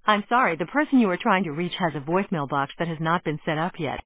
I'm sorry, the person you are trying to reach has a voicemail box that has not been set up yet.